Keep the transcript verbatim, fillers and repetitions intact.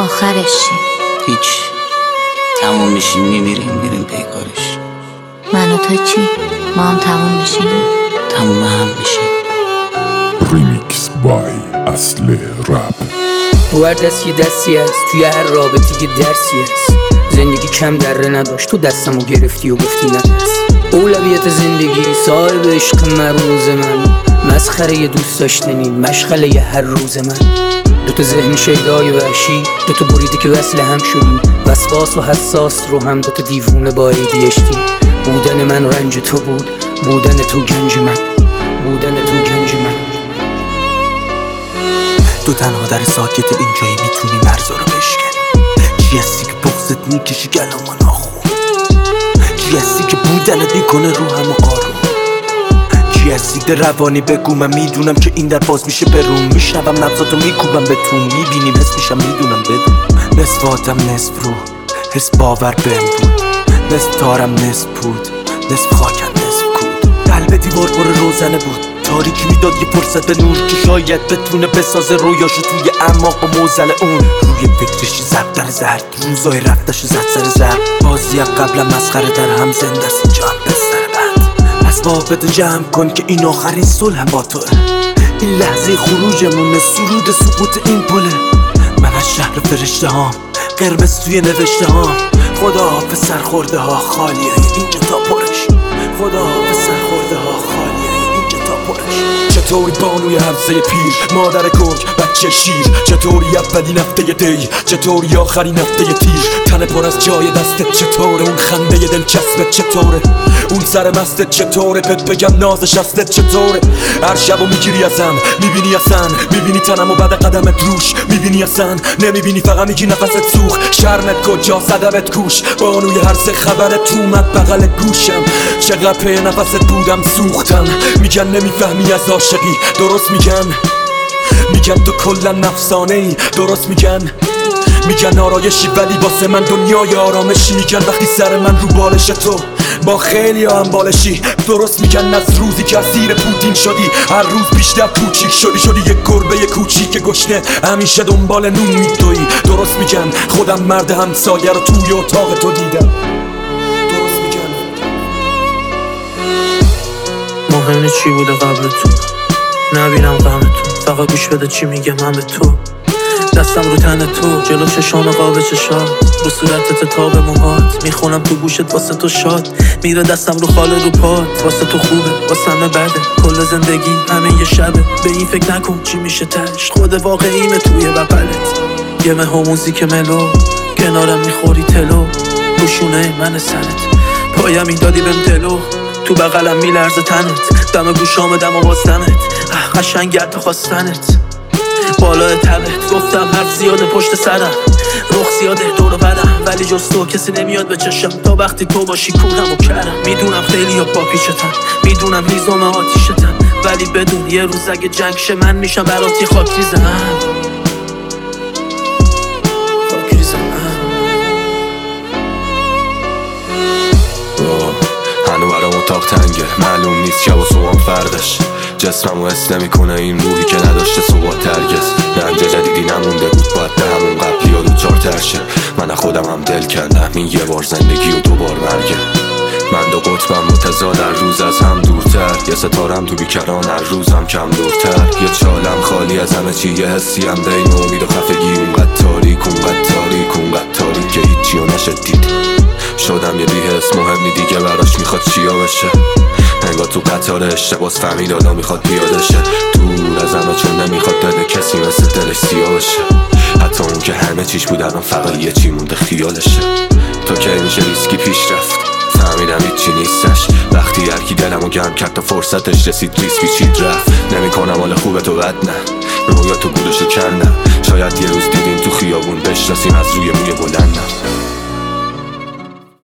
آخرش چی؟ هیچ. تموم میشیم میمیریم میریم پیکارش. من و تو چی؟ ما هم تموم میشیم؟ تموم هم میشیم. ریمیکس بای اصل رپ. هر دست یه دستی هست، توی هر رابطی که درسی هست. زندگی کم دره نداشت، تو دستمو گرفتی و گفتی نترس. اولویت زندگی صاحب عشق مروز من، مسخره یه دوست داشتنی مشغله ی هر روز من. دوتا ذهن شیدای وحشی، دوتا بریده که وصل هم شدیم، وسواس و حساس رو هم دوتا دیوونه با ای دی اچ دی. بودن من رنج تو بود، بودن تو گنج من، بودن تو گنج من. تو تنها در ساکت اینجایی میتونی مرزا رو بشکنی. چی هستی که بغضت میکشی گلامو ناخون؟ چی هستی که بودنت میکنه رو همه آروم؟ چی هستی ده روانی بگو من میدونم که این در باز میشه بروم. میشنوم نبضاتو میکوبم به تو، میبینیم حس میشم میدونم بدون. نصف آدم نصف رو حس باور بهم بود، نصف تارم نصف بود، نصف خاکم نصف کود. قلب دیوار پر روزنه بود، تاریکی میداد یه فرصت به نور که شاید بتونه بسازه رویاشو توی اعماق و موزل اون. روی فکرش زد در زرد، روزای رفتش زد سر زرد. بازی قبلم مسخره در هم زنده است، اینجا هم بستر بند. اسبابتو جمع کن که این آخرین صلح با توه. این لحظه خروجمونه، سرود سقوط این پله. من از شهر فرشته هام، قرمز توی نوشته هام. خدا حافظ سرخورده ها خالیه اینجا تا پرش. خدا حافظ سرخورده ها خالیه اینجا تا پرش. چطوری بانوی همسه پیر، مادر گرگ بچه شیر؟ چطوری اولین هفته دی، چطوری آخرین هفته تیر؟ تن پر از جای دستت چطوره؟ اون خنده دلچسبت چطوره؟ اون سر مستت چطوره؟ بهت بگم نازش هستت چطوره؟ هر شبو میگیری ازم، میبینی اصلا، میبینی تنم و بعد قدمت روش، میبینی اصلا نمیبینی، فقط میگی نفست سوخ. شرمت کجا صدبت کوش، بانوی هر سه خبرت اومد بغل گوشم. چقدر پی نفست بودم سوختم. میگن نمیفهمی از عاشقی، درست میگن. میگن تو کلا نفسانه ای، درست میگن. میگن آرایشی ولی واسه من دنیای آرامشی. میگن وقتی سر من رو بالش تو با خیلی هم بالشی، درست میگن. از روزی که اسیر پوتین شدی، هر روز بیشتر کوچیک شدی. شدی یک گربه کوچیک گشنه، همیشه دنبال نون میدوی، درست میگن. خودم مرد همسایه رو توی اتاق تو دیدم، درست میگن. مهم چی بوده قبل تو، نبینم غم تو، فقط گوش بده چی میگم من به تو. دستم رو تن تو، جلو چشام قاب چشات، رو صورتت تاب موهات. میخونم تو گوشت واسه تو شاد، میره دستم رو خاله رو پات. واسه تو خوبه، واسه همه بده، کل زندگی همه یه شبه. به این فکر نکن چی میشه تش، خود واقعیمه توی بغلت. یه مه و موزیک ملو، کنارم میخوری تلو. روشونه من سرت، پایم این دادی بهم دلو. تو بغلم میلرزه تنت، دم گوشام دم و باستنت. اه قشنگ تا خواستنت بالای تبت. گفتم حرف زیاده پشت سرم، رخ زیاده دور و بدم، ولی جز تو کسی نمیاد به چشم. تا وقتی تو باشی کونم و کرم. میدونم خیلی ها با پیشتن، میدونم هیزم آتیشتن، ولی بدون یه روز اگه جنگ شه من میشم برات یه خاک ریزم. خاک ریزم. هنو برام اتاق تنگه، معلوم نیست شب و صبحم فردش. جسممو حس نمیکنه این روحی که نداشته ثبات هرگز. رنج جدیدی نمونده بود، باید به همون قبلی ها دوچار ترشه. من خودم هم دل کردم این یه بار زندگی و دوبار مرگه. من دو قطبم متضاد، هر روز از هم دورتر. یه ستارم تو بیکران، هر روزم کم دورتر. یه چالم خالی از همه چی، یه حسی هم بین امید و خفگی. اونقدر تاریک، اونقدر تاریک، اونقدر تاریک که هیچی رو نشد دید. شدم یه بی‌حس مهمی دیگه براش میخواد چیا بشه. انگار تو قطار اشتباس فهمید حالا میخواد پیاده شه. دور از همه چون نمیخواد دل کسی مثل دلش سیاه بشه. حتی اون که همه چیش بود الان فقط یه چی مونده خیالشه. تو که میشه ریسکی پیش رفت، فهمیدم هیچی نیستش. وقتی هرکی دلمو گرم کرد تا فرصتش رسید ریس پیچید رفت. نمیکنم حال خوبه تو بد نه، رویا تو گولشو کندم. شاید یه روز دیدیم تو خیابون بشناسیم از روی موی بلندم.